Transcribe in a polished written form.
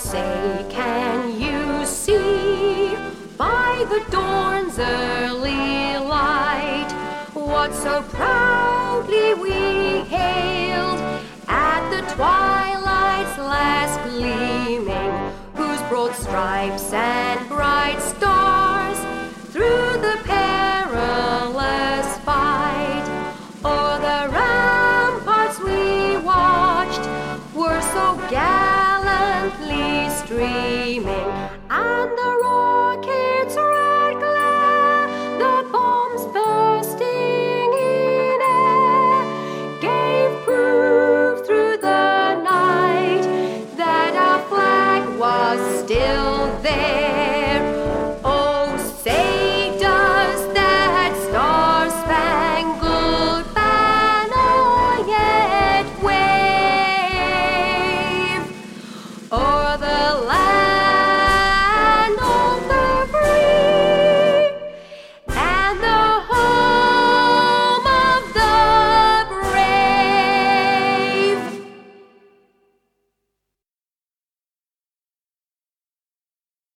Say, can you see by the dawn's early light what so proudly we hailed at the twilight's last gleaming, whose broad stripes and bright stars